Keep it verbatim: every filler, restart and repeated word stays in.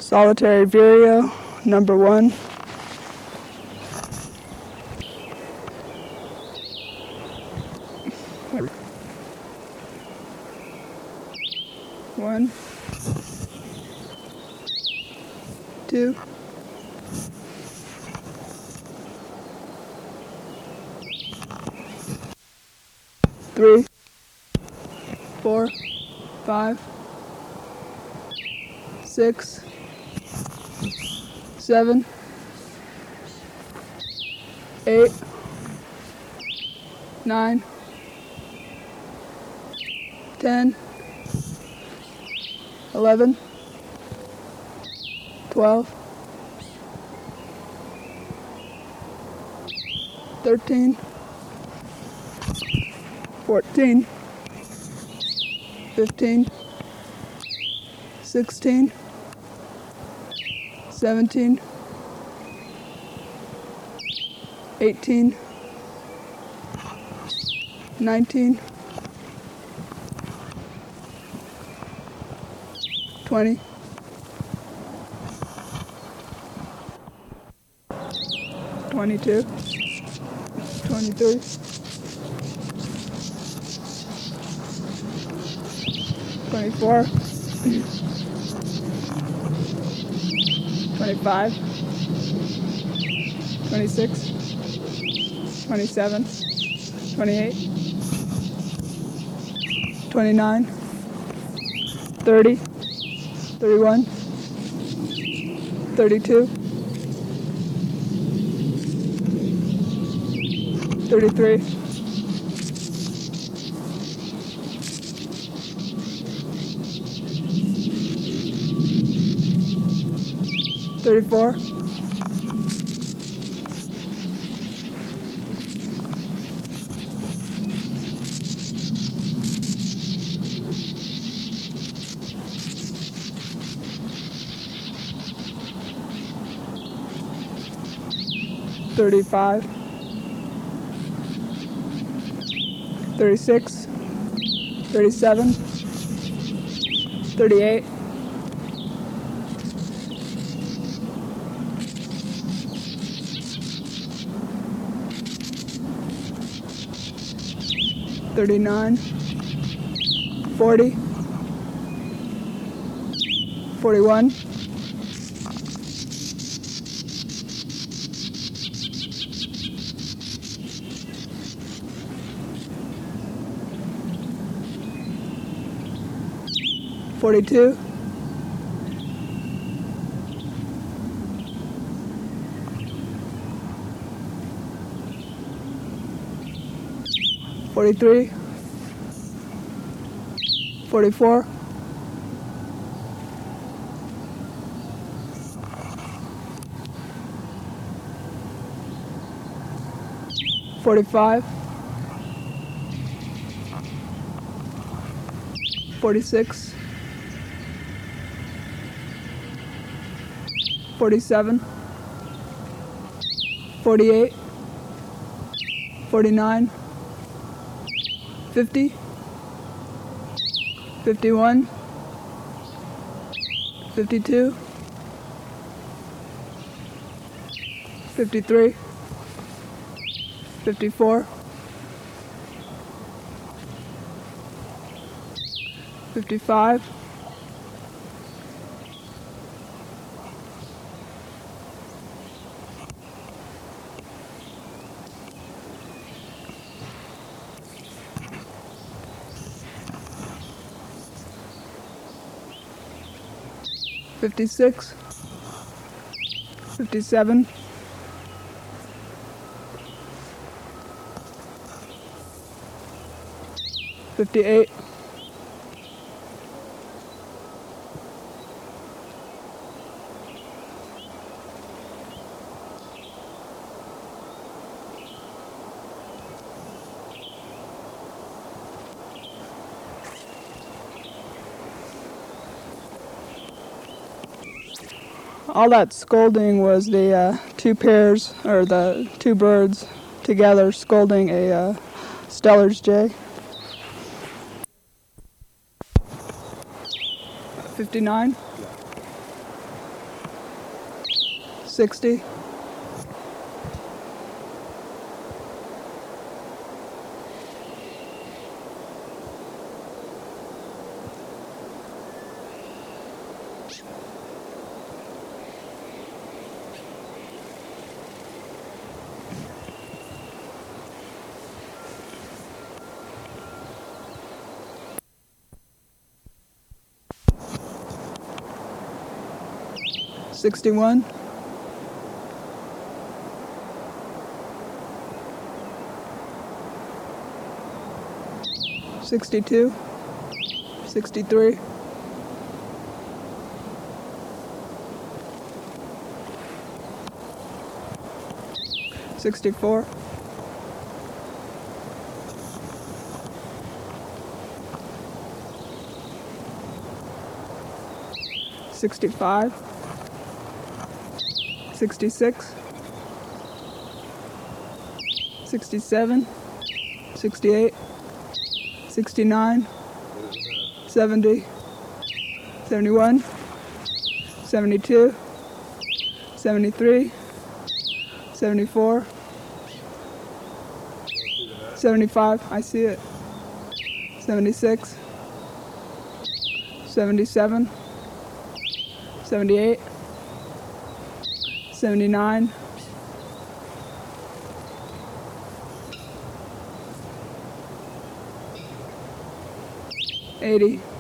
Solitary Vireo, number one. One, two, three, four, five, six, seven, eight, nine, ten, eleven, twelve, thirteen, fourteen, fifteen, sixteen, seventeen, eighteen, nineteen, twenty, twenty-two, twenty-three, twenty-four, twenty-five, twenty-six, twenty-seven, twenty-eight, twenty-nine, thirty, thirty-one, thirty-two, thirty-three, thirty-four, thirty-five, thirty-six, thirty-seven, thirty-eight, thirty-nine, forty, forty-one, forty-two, forty-three, forty-four, forty-five, forty-six, forty-seven, forty-eight, forty-nine, fifty, fifty-one, fifty-two, fifty-three, fifty-four, fifty-five, fifty-six, fifty-seven, fifty-eight, all that scolding was the uh, two pairs, or the two birds together scolding a uh, Steller's jay. fifty-nine, sixty, sixty-one, sixty-two, sixty-three, sixty-four, sixty-five, sixty-six, sixty-seven, sixty-eight, sixty-nine, seventy, seventy-one, seventy-two, seventy-three, seventy-four, seventy-five, I see it, seventy-six, seventy-seven, seventy-eight, seventy-nine, eighty,